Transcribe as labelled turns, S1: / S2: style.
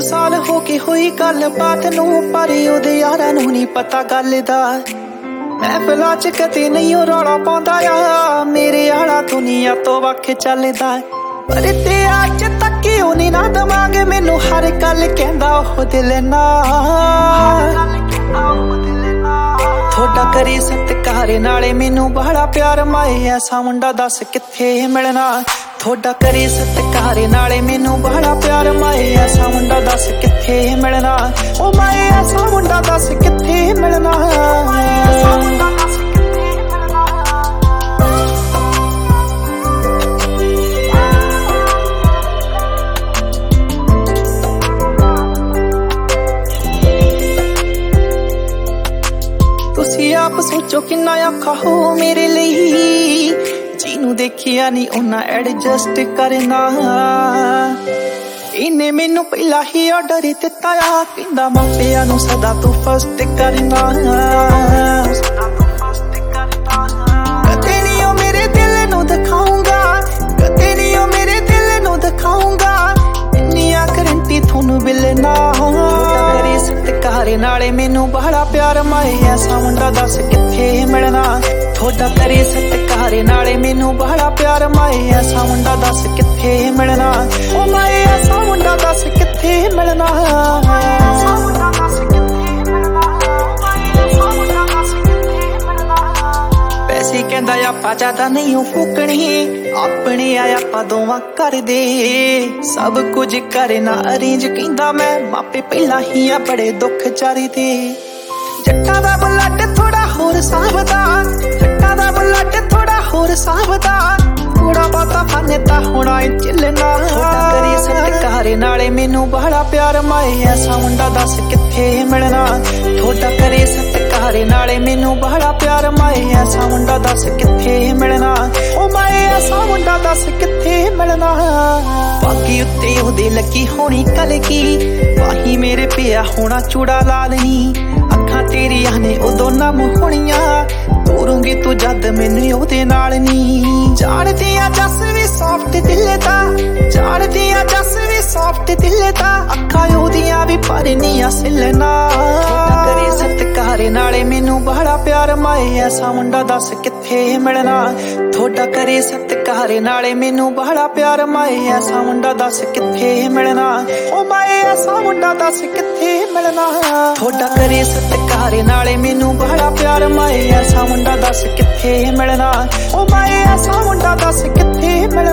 S1: साल हो के हुई गल बात नू पर ओदे यारां नू नहीं पता गल दा। महफिलां च कदे नहीं रौला पाउंदा आ, मेरे आला दुनिया तो वख चलदा। पर ते अज तक ओने ना दवांगे मैनू हर गल कहंदा ओह दिल नाल। थोड़ा करी सत्कार नाले मैनू बड़ा प्यार माए ऐसा मुंडा दस कित्थे मिलना। थोड़ा करी सत्कार नाले मैनू बड़ा प्यार माए ऐसा मुंडा दस कित्थे मिलना। ओ माए ऐसा मुंडा दस कित्थे मिलना। तुसी आप सोचो किन्ना औखा हो मेरे लिए, जीनू देखिया नहीं उन्ना एडजस्ट करना। इन्हें मैनू पहला ही ऑर्डर दिता आ, कहंदा मापिया नू सदा तू फर्स्ट करना। कदे नहीं ओ मेरे दिल नू दिखाऊंगा, कदे नहीं ओ मेरे दिल नू दिखाऊंगा, इन्नियां गारंटी थोनू मिलना। करी सत्कार नाले मैनू बड़ा प्यार माए ऐसा मुंडा दस कित्थे मिलना। थोड़ा करे सत्कार नाले मैनू बड़ा प्यार माए ऐसा मुंडा दस कित्थे मिलना। ओ माए ऐसा मुंडा दस कित्थे मिलना। पैसे कहंदा आपां ज्यादा नहीं फूकणे, अपने आपां दोवां कर दे। सब कुछ करे ना अरेंज कहंदा मैं मापे पहला ही आ बड़े दुख चारी दे। जट्टां दा ब्लड थोड़ा होर सावदा, जट्टां दा ब्लड थोड़ा होर सावदा, थोड़ा बहुता फन तां होना चलना। करी सत्कार नाले मैनू बड़ा प्यार माए ऐसा मुंडा दस कित्थे मिलना। थोड़ा करे सत्कार नाले मैनू बड़ा प्यार माए ऐसा मुंडा दस कित्थे मिलना। ओ माए ऐसा मुंडा दस कित्थे मिलना। बाकी उत्ते ओहदे लगी होनी कलगी, बाही मेरे पिया होना चूड़ा लाल नी। अखां तेरियां ने उदों नम होनियां, तोरूंगी तू जद मैनू ओहदे नाल नी। जानदियां जस भी सॉफ्ट दिल दा, जानदियां जस भी सॉफ्ट दिल दा, अखां ओहदियां भी भरनियां सिलना। करी सत्कार नाले मैनू बड़ा प्यार माए ऐसा मुंडा दस कित्थे मिलना। थोड़ा करे सत्कार नाले मैनू बड़ा प्यार माए ऐसा मुंडा दस कित्थे मिलना। ओ माए ऐसा मुंडा दस कित्थे मिलना। थोड़ा करे सत्कार नाले मैनू बड़ा प्यार माए ऐसा मुंडा दस कित्थे मिलना। ओ माए ऐसा मुंडा दस कित्थे मिलना।